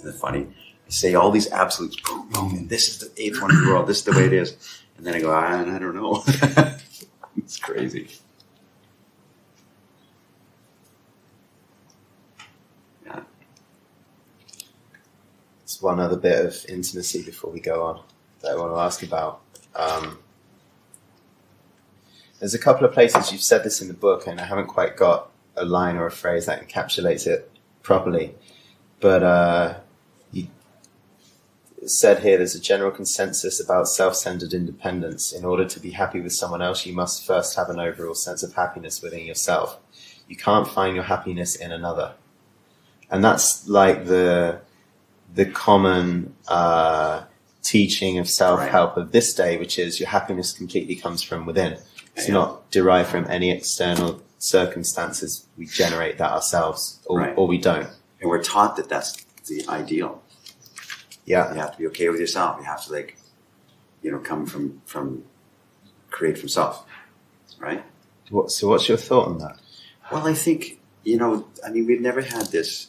isn't it funny? I say all these absolutes, boom, boom, and this is the eighth one in the world. This is the way it is. And then I go, I don't know. It's crazy. Yeah. There's one other bit of intimacy before we go on that I want to ask about. There's a couple of places you've said this in the book, and I haven't quite got a line or a phrase that encapsulates it properly. But you said here there's a general consensus about self-centered independence. In order to be happy with someone else, you must first have an overall sense of happiness within yourself. You can't find your happiness in another. And that's like the common teaching of self-help of this day, which is your happiness completely comes from within. It's not derived from any external circumstances. We generate that ourselves, or we don't. And we're taught that that's the ideal. Yeah. You have to be okay with yourself. You have to come from create from self. Right? So what's your thought on that? Well, I think, we've never had this,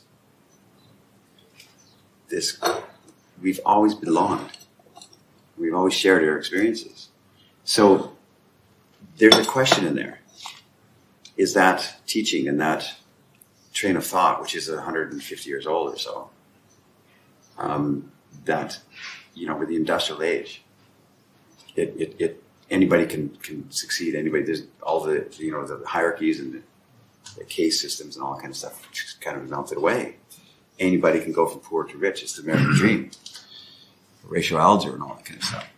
we've always belonged. We've always shared our experiences. So there's a question in there. Is that teaching and that train of thought, which is 150 years old or so, that, with the industrial age, anybody can succeed. Anybody, there's all the, the hierarchies and the case systems and all that kind of stuff just kind of melted away. Anybody can go from poor to rich. It's the American dream. Racial algebra and all that kind of stuff.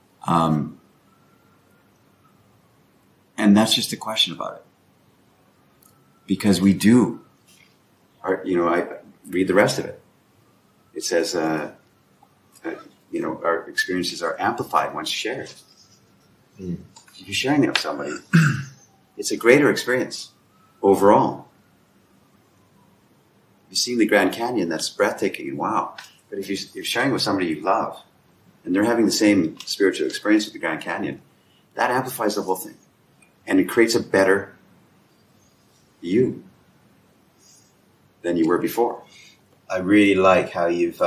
And that's just a question about it. Because we do. I read the rest of it. It says, our experiences are amplified once shared. If you're sharing it with somebody, it's a greater experience overall. You've seen the Grand Canyon, that's breathtaking and wow. But if you're sharing it with somebody you love, and they're having the same spiritual experience with the Grand Canyon, that amplifies the whole thing. And it creates a better you than you were before. I really like how you've,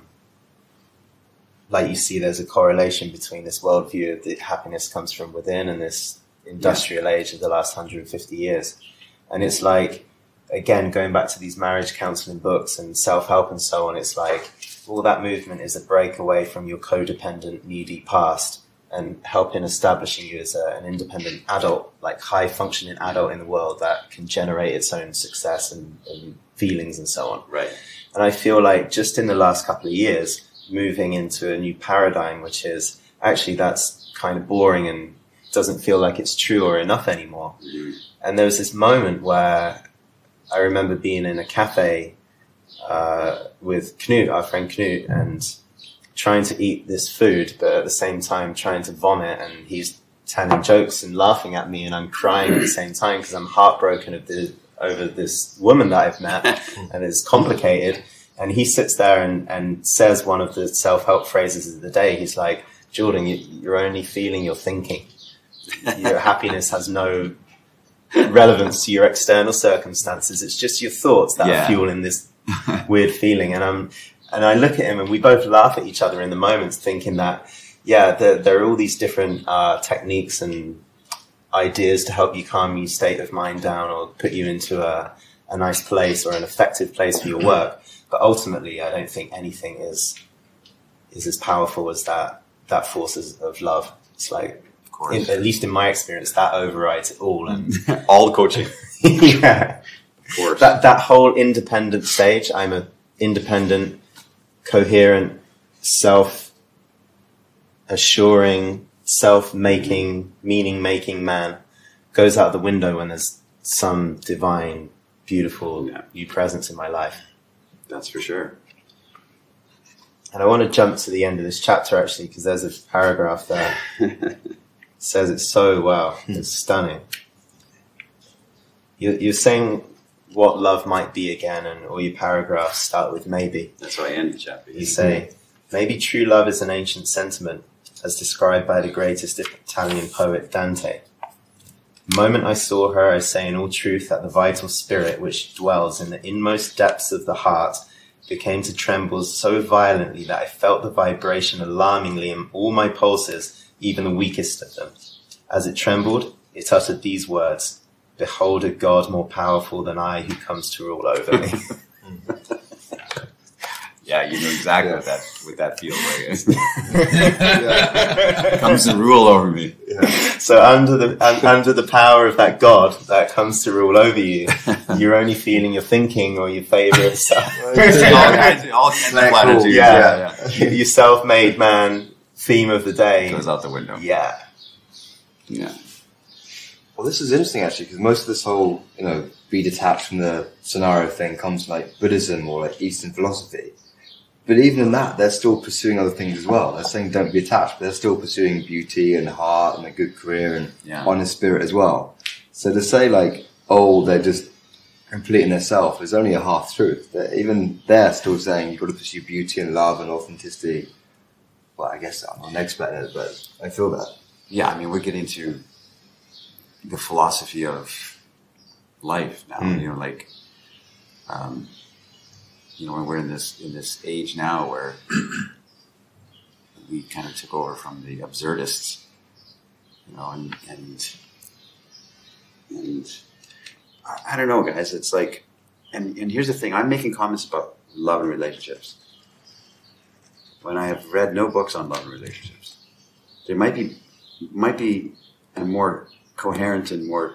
you see there's a correlation between this worldview that happiness comes from within and this industrial age of the last 150 years. And it's like, again, going back to these marriage counseling books and self-help and so on, it's like all that movement is a break away from your codependent, needy past and helping establishing you as an independent adult, like high-functioning adult in the world that can generate its own success and feelings and so on. Right. And I feel like just in the last couple of years, moving into a new paradigm, which is actually that's kind of boring and doesn't feel like it's true or enough anymore. Mm-hmm. And there was this moment where I remember being in a cafe with Knut, our friend Knut, and trying to eat this food, but at the same time trying to vomit, and he's telling jokes and laughing at me, and I'm crying at the same time because I'm heartbroken over this woman that I've met, and it's complicated. And he sits there and says one of the self-help phrases of the day. He's like, Jordan, you're only feeling your thinking. Your happiness has no relevance to your external circumstances. It's just your thoughts that are fueling this weird feeling. And I look at him and we both laugh at each other in the moment, thinking that, there are all these different techniques and ideas to help you calm your state of mind down or put you into a nice place or an effective place for your work. But ultimately, I don't think anything is as powerful as that force of love. It's like, of course. At least in my experience, that overrides it all. And all the coaching. Yeah. Of course. That whole independent stage, I'm a independent, coherent, self-assuring, self-making, meaning-making man, goes out the window when there's some divine, beautiful new presence in my life. That's for sure. And I want to jump to the end of this chapter, actually, because there's a paragraph there. It says it so well. It's stunning. You're saying what love might be again, and all your paragraphs start with maybe. That's how I end the chapter. You say, maybe true love is an ancient sentiment, as described by the greatest Italian poet, Dante. The moment I saw her, I say in all truth that the vital spirit which dwells in the inmost depths of the heart became to tremble so violently that I felt the vibration alarmingly in all my pulses, even the weakest of them. As it trembled, it uttered these words, "Behold a God more powerful than I who comes to rule over me." Yeah, you know exactly what that feels like. Comes to rule over me. Yeah. So under the power of that God that comes to rule over you, you're only feeling your thinking or your favorite stuff. all kinds of platitudes. Yeah. Your self-made man theme of the day goes out the window. Yeah. Well, this is interesting actually, because most of this whole, be detached from the scenario thing comes from like Buddhism or like Eastern philosophy. But even in that, they're still pursuing other things as well. They're saying don't be attached, but they're still pursuing beauty and heart and a good career and honest spirit as well. So to say like, they're just completing their self is only a half truth. Even they're still saying you've got to pursue beauty and love and authenticity. Well, I guess I'm not an expert in it, but I feel that. Yeah, I mean, we're getting to the philosophy of life now, when we're in this age now where we kind of took over from the absurdists, and I don't know, guys. It's like, and here's the thing: I'm making comments about love and relationships when I have read no books on love and relationships. There might be a more coherent and more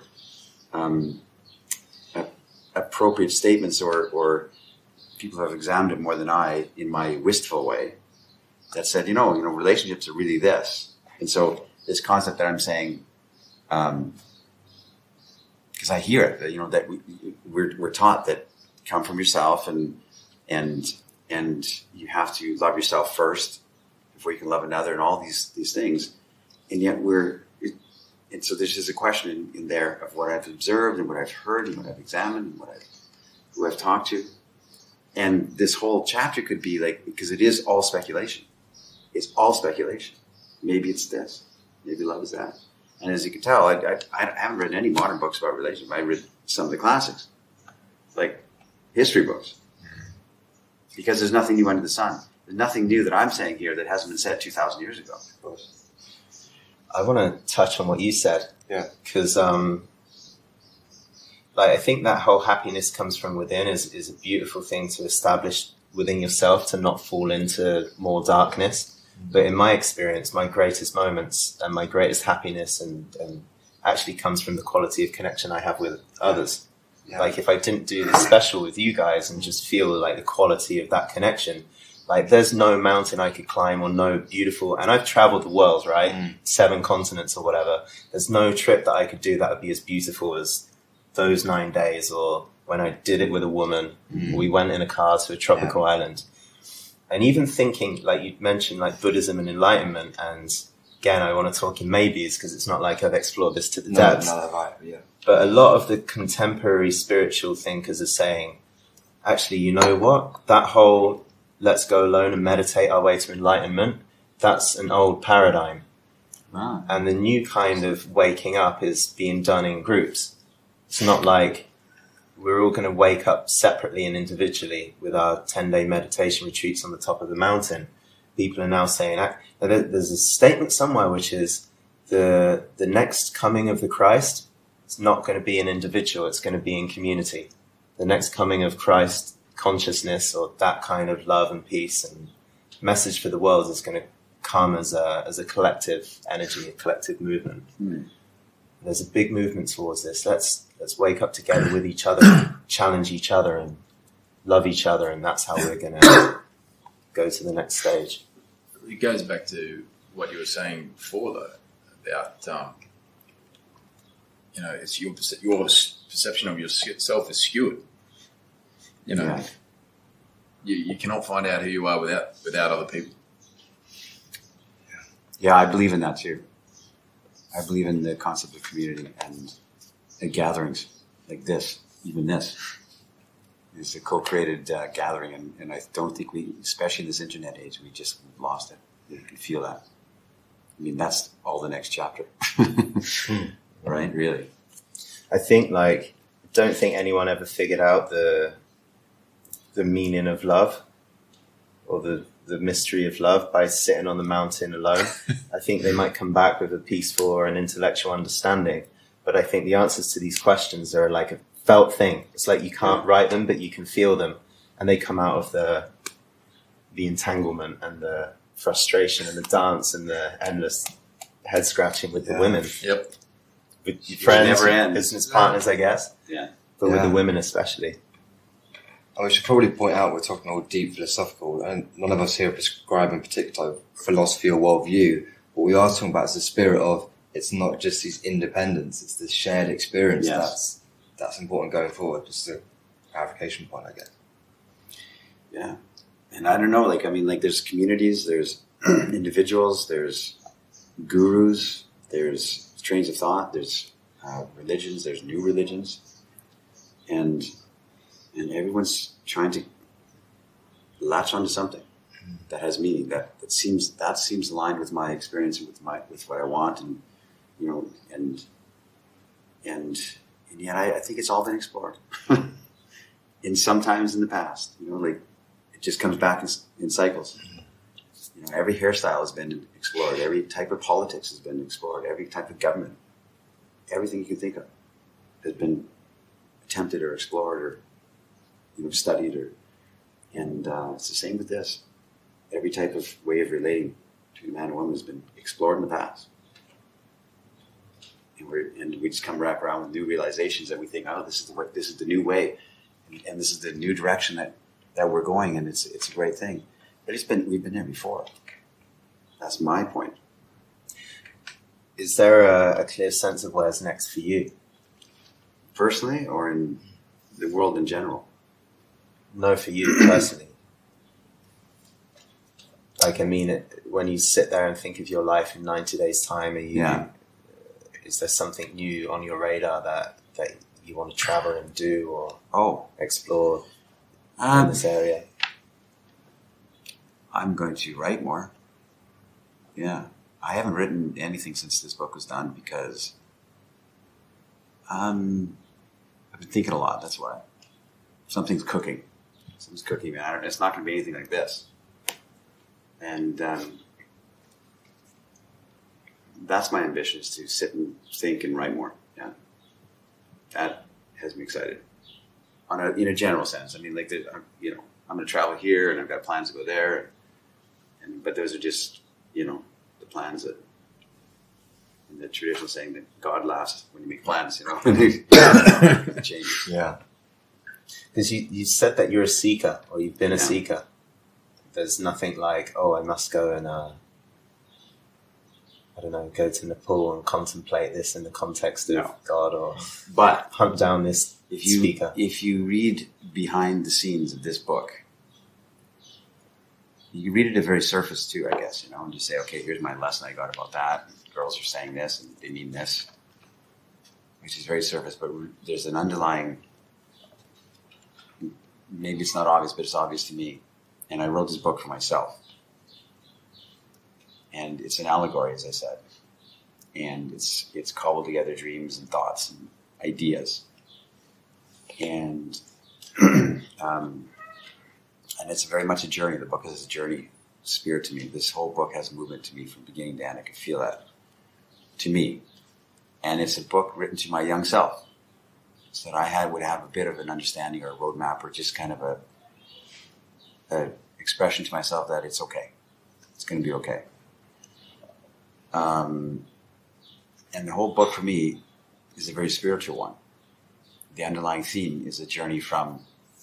appropriate statements or people who have examined it more than I in my wistful way that said, relationships are really this. And so this concept that I'm saying, because I hear it, that we're taught that come from yourself and you have to love yourself first before you can love another and all these things. And yet and so there's just a question in there of what I've observed and what I've heard and what I've examined and who I've talked to. And this whole chapter could be like, because it is all speculation. It's all speculation. Maybe it's this. Maybe love is that. And as you can tell, I haven't read any modern books about relationships. I read some of the classics, like history books, because there's nothing new under the sun. There's nothing new that I'm saying here that hasn't been said 2,000 years ago. I want to touch on what you said. Yeah. Because, I think that whole happiness comes from within is a beautiful thing to establish within yourself, to not fall into more darkness. But in my experience, my greatest moments and my greatest happiness and actually comes from the quality of connection I have with others. Yeah. Like if I didn't do this special with you guys and just feel like the quality of that connection, like there's no mountain I could climb or no beautiful, and I've traveled the world, right? 7 continents or whatever. There's no trip that I could do that would be as beautiful as those 9 days, or when I did it with a woman, we went in a car to a tropical island. And even thinking, like you mentioned, like Buddhism and enlightenment, and again, I want to talk in maybes because it's not like I've explored this to the depths. But a lot of the contemporary spiritual thinkers are saying, actually, you know what? That whole let's go alone and meditate our way to enlightenment, that's an old paradigm. Wow. And the new kind of waking up is being done in groups. It's not like we're all going to wake up separately and individually with our 10-day meditation retreats on the top of the mountain. People are now saying, there's a statement somewhere which is the next coming of the Christ, it's not going to be an individual, it's going to be in community. The next coming of Christ consciousness, or that kind of love and peace and message for the world, is going to come as a collective energy, a collective movement. There's a big movement towards this. Let's wake up together with each other, challenge each other and love each other, and that's how we're going to go to the next stage. It goes back to what you were saying before, though, about it's your perception of yourself is skewed. You cannot find out who you are without other people. Yeah, I believe in that too. I believe in the concept of community and gatherings like this, even this. It's a co-created gathering, and I don't think we, especially in this internet age, we've lost it. You can feel that. I mean, that's all the next chapter. Right? Really. I think, don't think anyone ever figured out the the meaning of love or the mystery of love by sitting on the mountain alone. I think they might come back with a peaceful or an intellectual understanding. But I think the answers to these questions are like a felt thing. It's like you can't write them, but you can feel them. And they come out of the entanglement and the frustration and the dance and the endless head scratching with the women. Yep. With your friends, never ends. business partners, I guess. Yeah. But with Yeah. the women especially. And we should probably point out we're talking all deep philosophical, and none of us here are prescribing particular philosophy or worldview. What we are talking about is the spirit of, it's not just these independence, it's the shared experience that's important going forward. Just a clarification point, I guess. Yeah. And I don't know, like, I mean, like, there's communities, there's individuals, there's gurus, there's trains of thought, there's religions, there's new religions. And everyone's trying to latch onto something that has meaning, that seems aligned with my experience and with what I want, and you know, and yet I think it's all been explored. In sometimes in the past, you know, like it just comes back in cycles. You know, every hairstyle has been explored, every type of politics has been explored, every type of government, everything you can think of has been attempted or explored or, you know, studied, and it's the same with this. Every type of way of relating to a man and woman has been explored in the past, and we just come back around with new realizations that we think, oh, this is the new way, and this is the new direction that we're going, and it's a great thing. But we've been there before. That's my point. Is there a clear sense of where's next for you? Personally, or in the world in general? No, for you personally. Like, I mean, when you sit there and think of your life in 90 days' time, is there something new on your radar that you want to travel and do or explore in this area? I'm going to write more. Yeah. I haven't written anything since this book was done because I've been thinking a lot, that's why. Something's cooking. Something's cooking, man. It's not going to be anything like this. And that's my ambition, is to sit and think and write more. Yeah. That has me excited. In a general sense. I mean, like, you know, I'm going to travel here and I've got plans to go there. But those are just, you know, the plans that, in the traditional saying that God laughs when you make plans, you know. It changes. Yeah. Because you said that you're a seeker, or you've been a seeker. There's nothing like, oh, I must go and, I don't know, go to Nepal and contemplate this in the context of God, or But hunt down this speaker. If you read behind the scenes of this book, you read it at very surface too, I guess, you know, and just say, okay, here's my lesson I got about that. Girls are saying this and they mean this, which is very surface, but there's an underlying, maybe it's not obvious, but it's obvious to me. And I wrote this book for myself. And it's an allegory, as I said. And it's cobbled together dreams and thoughts and ideas. And and it's very much a journey. The book is a journey spirit to me. This whole book has movement to me from beginning to end. I can feel that to me. And it's a book written to my young self, so that I would have a bit of an understanding or a roadmap, or just kind of a expression to myself that it's okay. It's going to be okay. And the whole book for me is a very spiritual one. The underlying theme is a journey from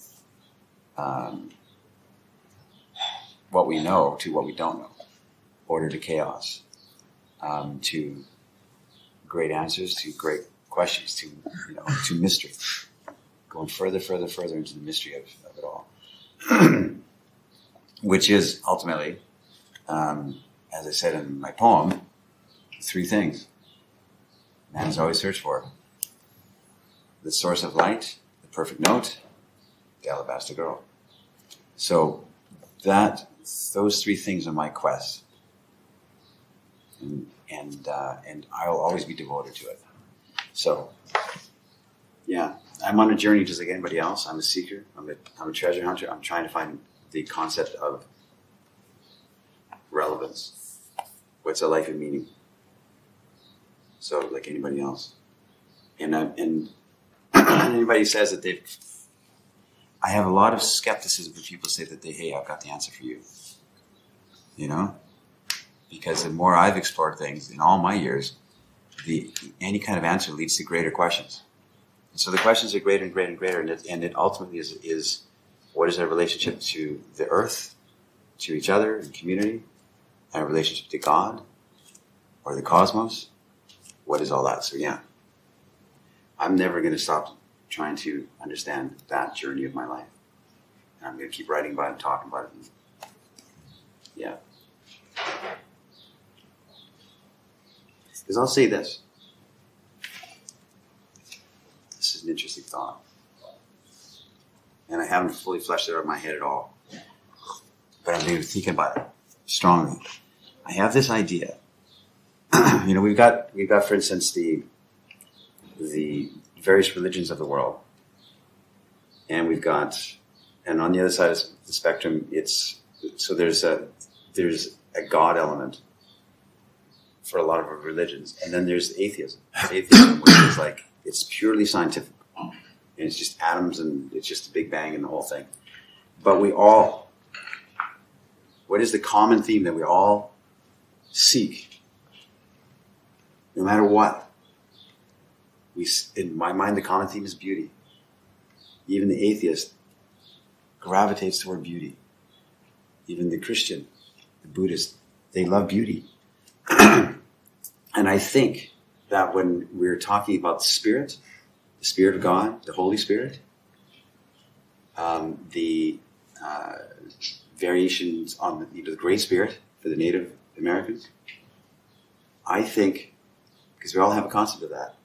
what we know to what we don't know, order to chaos, to great answers, to great questions, to mystery, going further into the mystery of it all, which is ultimately, as I said in my poem, 3 things man has always searched for: the source of light, the perfect note, the alabaster girl. So those 3 things are my quest, and I'll always be devoted to it. So, yeah, I'm on a journey just like anybody else. I'm a seeker. I'm a treasure hunter. I'm trying to find the concept of relevance. What's a life of meaning? So, like anybody else. And anybody says that I have a lot of skepticism when people say that hey, I've got the answer for you. You know? Because the more I've explored things in all my years, any kind of answer leads to greater questions. And so the questions are greater and greater and greater, and it ultimately is what is our relationship to the earth, to each other, and community, our relationship to God, or the cosmos? What is all that? So yeah, I'm never going to stop trying to understand that journey of my life. And I'm going to keep writing about it and talking about it. Yeah. Because I'll say this. This is an interesting thought. And I haven't fully fleshed it out in my head at all. But I'm really thinking about it strongly. I have this idea. You know, we've got, for instance, the various religions of the world. And and on the other side of the spectrum, there's a God element for a lot of our religions. And then there's atheism. Atheism, which is like, it's purely scientific. And it's just atoms and it's just the Big Bang and the whole thing. But what is the common theme that we all seek? No matter what. In my mind, the common theme is beauty. Even the atheist gravitates toward beauty. Even the Christian, the Buddhist, they love beauty. And I think that when we're talking about the Spirit of God, the Holy Spirit, the variations on the Great Spirit for the Native Americans, I think, because we all have a concept of that,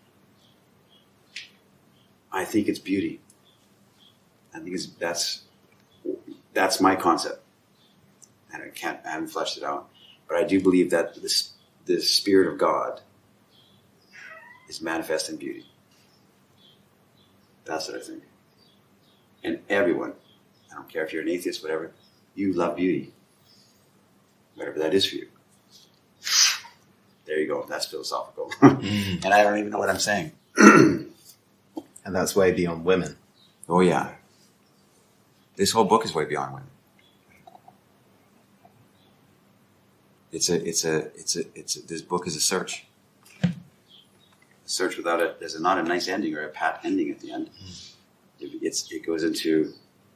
I think it's beauty. I think that's my concept. And I haven't fleshed it out. But I do believe that the Spirit of God is manifest in beauty. That's what I think. And everyone, I don't care if you're an atheist, whatever, you love beauty. Whatever that is for you. There you go. That's philosophical. And I don't even know what I'm saying. And that's way beyond women. Oh yeah. This whole book is way beyond women. This book is a search. A search without it. There's not a nice ending or a pat ending at the end. It goes into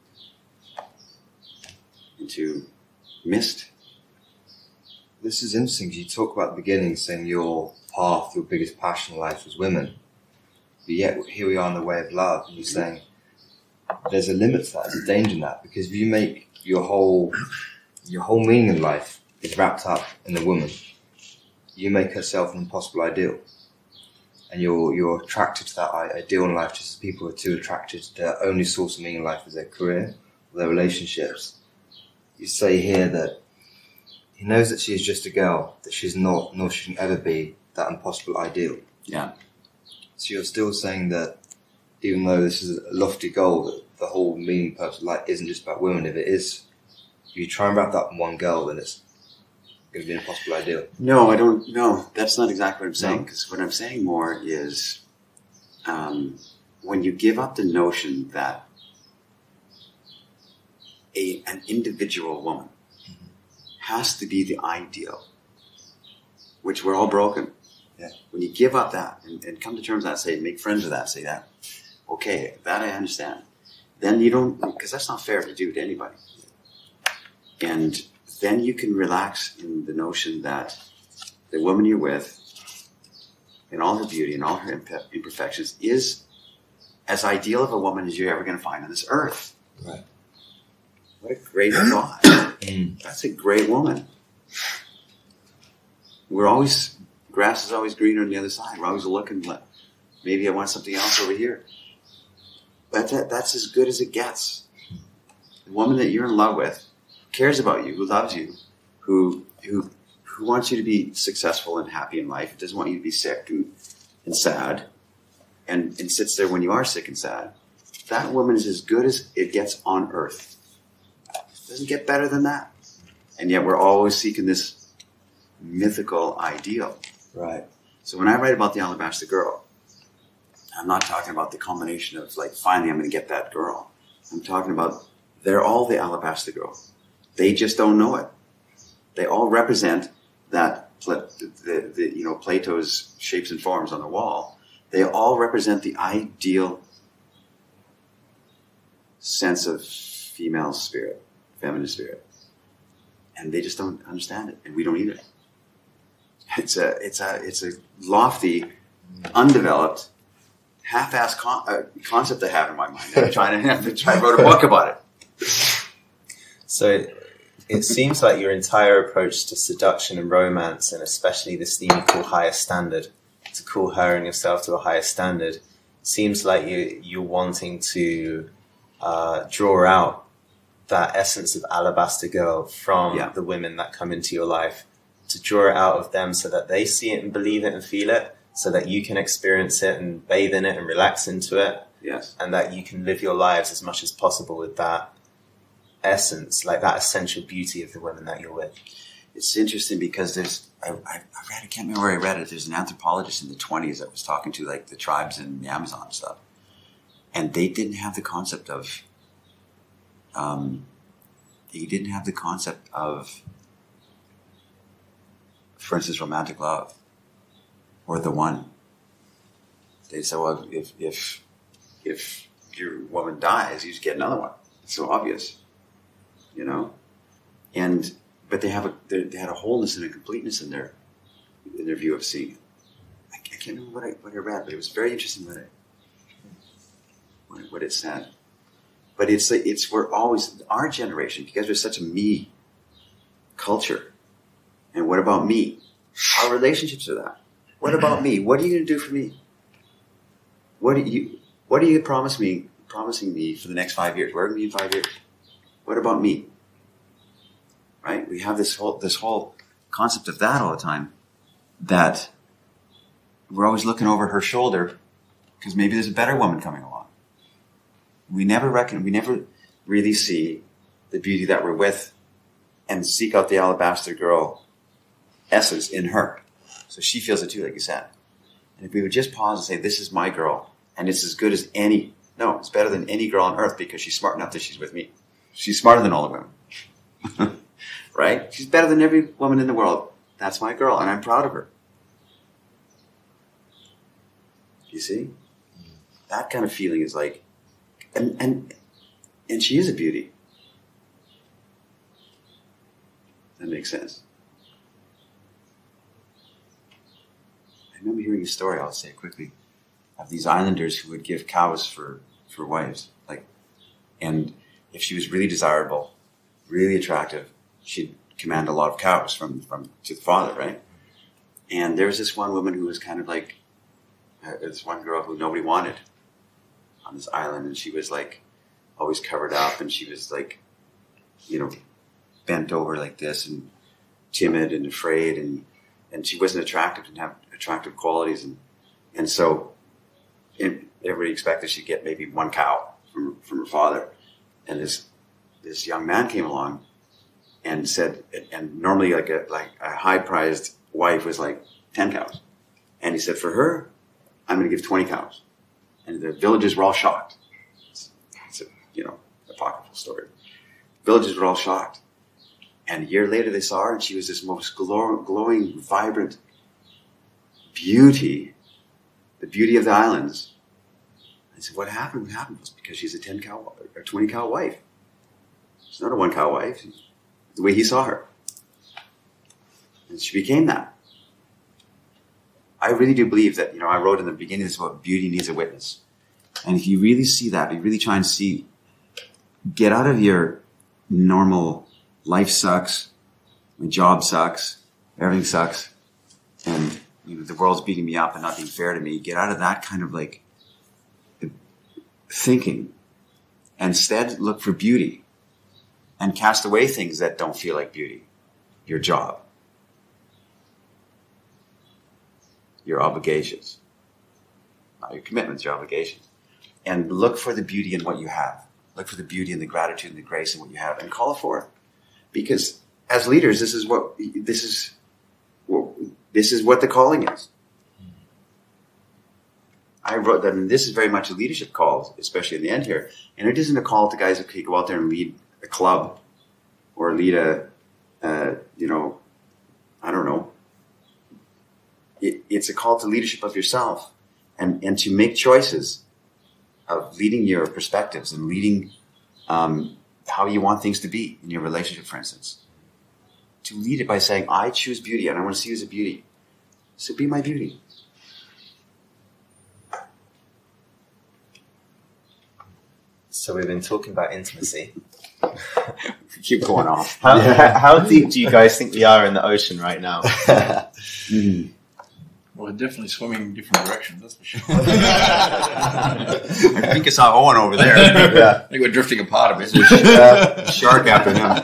mist. This is interesting. You talk about the beginning, saying your path, your biggest passion in life was women. But yet here we are in the way of love, and you're saying there's a limit to that, there's a danger in that, because if you make your whole meaning in life is wrapped up in a woman, you make herself an impossible ideal. And you're attracted to that ideal in life just as people are too attracted to their only source of meaning in life is their career or their relationships. You say here that he knows that she is just a girl, that she's not, nor she can ever be, that impossible ideal. Yeah. So you're still saying that even though this is a lofty goal, that the whole meaning purpose of life isn't just about women. If it is, if you try and wrap that in one girl, then it's going to be an impossible ideal. No, I don't. No, that's not exactly what I'm saying. Because what I'm saying more is when you give up the notion that an individual woman has to be the ideal, which we're all broken. Yeah. When you give up that and come to terms with that, say, make friends with that, say that, okay, that I understand. Then you don't, because that's not fair to do to anybody. And then you can relax in the notion that the woman you're with, in all her beauty and all her imperfections, is as ideal of a woman as you're ever going to find on this earth. Right. What a great thought. That's a great woman. Grass is always greener on the other side. We're always looking, maybe I want something else over here. But that's as good as it gets. The woman that you're in love with cares about you, who loves you, who wants you to be successful and happy in life, doesn't want you to be sick and sad, and sits there when you are sick and sad, that woman is as good as it gets on earth. It doesn't get better than that. And yet we're always seeking this mythical ideal. Right. So when I write about the Alabaster Girl, I'm not talking about the culmination of like, finally I'm going to get that girl. I'm talking about they're all the Alabaster Girl. They just don't know it. They all represent that, Plato's shapes and forms on the wall. They all represent the ideal sense of female spirit, feminine spirit. And they just don't understand it, and we don't either. It's a lofty, undeveloped, half-assed concept I have in my mind. I'm trying to write a book about it. So it seems like your entire approach to seduction and romance, and especially this theme you call higher standard, to call her and yourself to a higher standard, seems like you're wanting to draw out that essence of Alabaster Girl from the women that come into your life, to draw it out of them so that they see it and believe it and feel it, so that you can experience it and bathe in it and relax into it. Yes. And that you can live your lives as much as possible with that essence, like that essential beauty of the women that you're with. It's interesting because I can't remember where I read it. There's an anthropologist in the 1920s that was talking to like the tribes in the Amazon and stuff. And they didn't have the concept of, for instance, romantic love or the one. They said, well, if your woman dies, you just get another one. It's so obvious, but they had a wholeness and a completeness in their view of seeing it. I can't remember what I read, but it was very interesting what it said. But we're always, our generation, because we're such a me culture. And what about me? Our relationships are that. What about me? What are you going to do for me? What are you promising me for the next 5 years? Where are we in 5 years? What about me? Right? We have this whole concept of that all the time, that we're always looking over her shoulder because maybe there's a better woman coming along. We never really see the beauty that we're with and seek out the Alabaster Girl essence in her. So she feels it too, like you said. And if we would just pause and say, this is my girl, and it's as good as it's better than any girl on earth because she's smart enough that she's with me. She's smarter than all the women. Right? She's better than every woman in the world. That's my girl, and I'm proud of her. You see? That kind of feeling is like, and she is a beauty. That makes sense. I remember hearing a story, I'll say it quickly, of these islanders who would give cows for wives. And if she was really desirable, really attractive, she'd command a lot of cows from to the father, right? And there was this one woman who was kind of like, this one girl who nobody wanted on this island, and she was like always covered up, and she was like, bent over like this and timid and afraid, and she wasn't attractive, didn't have attractive qualities, and so everybody expected she'd get maybe one cow from her father. And this young man came along and said, and normally like a high prized wife was like 10 cows, and he said, for her, I'm going to give 20 cows. And the villagers were all shocked. It's a apocryphal story. Villagers were all shocked. And a year later they saw her, and she was this most glowing, vibrant beauty, the beauty of the islands. I said, what happened? What happened? It was because she's a 10 cow or 20 cow wife. She's not a 1 cow wife. The way he saw her. And she became that. I really do believe that, I wrote in the beginning this about beauty needs a witness. And if you really see that, you really try and get out of your normal life sucks, my job sucks, everything sucks, and the world's beating me up and not being fair to me. Get out of that kind of like thinking, and instead look for beauty and cast away things that don't feel like beauty. Your job, your obligations, not your commitments, your obligations. And look for the beauty in what you have. Look for the beauty and the gratitude and the grace in what you have, and call it forth. Because as leaders, this is what the calling is. I wrote that, and this is very much a leadership call, especially in the end here. And it isn't a call to guys who can go out there and lead a club or lead I don't know. It's a call to leadership of yourself and to make choices of leading your perspectives and leading how you want things to be in your relationship, for instance. To lead it by saying, I choose beauty and I want to see you as a beauty. So be my beauty. So we've been talking about intimacy. Keep going off. How deep do you guys think we are in the ocean right now? Mm-hmm. Well, we're definitely swimming in different directions, that's for sure. I think I saw Owen over there. Yeah. I think we're drifting apart a bit. Shark after him.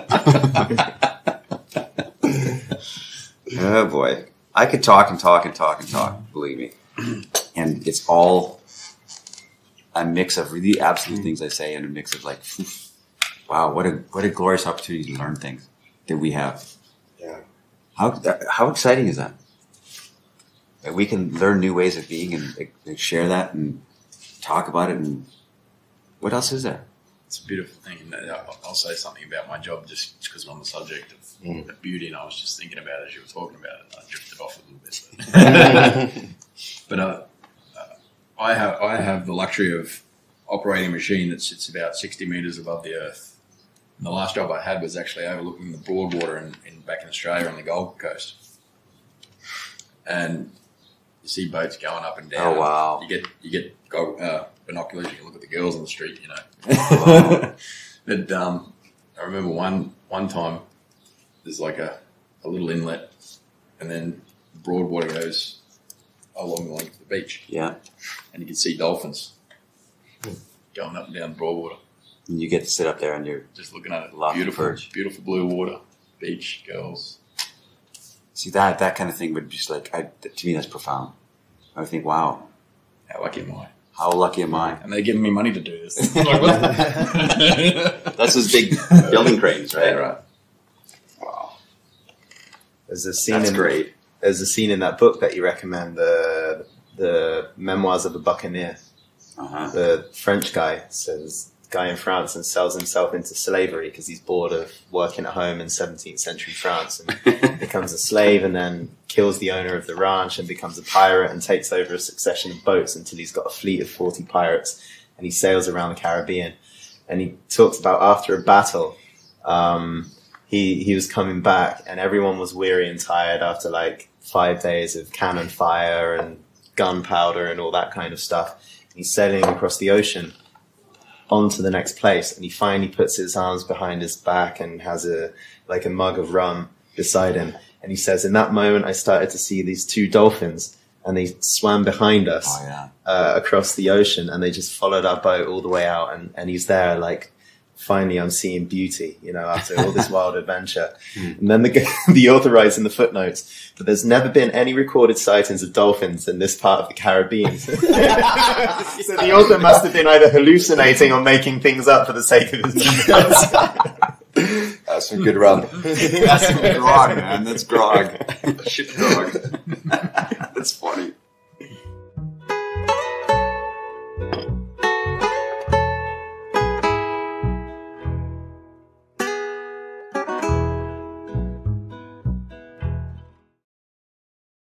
Oh boy. I could talk and talk and talk and talk, believe me. And it's all a mix of really absolute things I say and a mix of like, wow, what a glorious opportunity to learn things that we have. Yeah. How exciting is that? That we can learn new ways of being and share that and talk about it. And what else is there? It's a beautiful thing. And I'll say something about my job just because we're on the subject of beauty, and I was just thinking about it as you were talking about it. I drifted off a little bit. But I have the luxury of operating a machine that sits about 60 metres above the earth. And the last job I had was actually overlooking the Broadwater back in Australia on the Gold Coast. And you see boats going up and down. Oh, wow. You get binoculars, you can look at the girls on the street, you know. But I remember one time there's like a little inlet, and then the Broadwater goes along the length of the beach. Yeah. And you can see dolphins going up and down the Broadwater. And you get to sit up there and you're Just looking at it. Lost Beautiful, perch. beautiful blue water, beach, girls. see that kind of thing would just like, to me, that's profound. I would think, wow, How lucky am I? how lucky am I? And they're giving me money to do this. Like, what? That's those big building cranes, right? Yeah, right. Wow. There's a scene That's great. There's a scene in that book that you recommend, the Memoirs of a Buccaneer. Uh-huh. The French guy says, guy in France, and sells himself into slavery because he's bored of working at home in 17th century France, and becomes a slave, and then kills the owner of the ranch and becomes a pirate and takes over a succession of boats until he's got a fleet of 40 pirates, and he sails around the Caribbean. And he talks about after a battle, he was coming back and everyone was weary and tired after like 5 days of cannon fire and gunpowder and all that kind of stuff. He's sailing across the ocean onto the next place, and he finally puts his arms behind his back and has a mug of rum beside him. And he says, in that moment, I started to see these two dolphins, and they swam behind us across the ocean, and they just followed our boat all the way out. And he's there like, finally, I'm seeing beauty, after all this wild adventure. And then the author writes in the footnotes, but there's never been any recorded sightings of dolphins in this part of the Caribbean. So the author must have been either hallucinating or making things up for the sake of his memoirs. That's some good rum. That's some grog, man. That's grog. Ship dog. That's funny.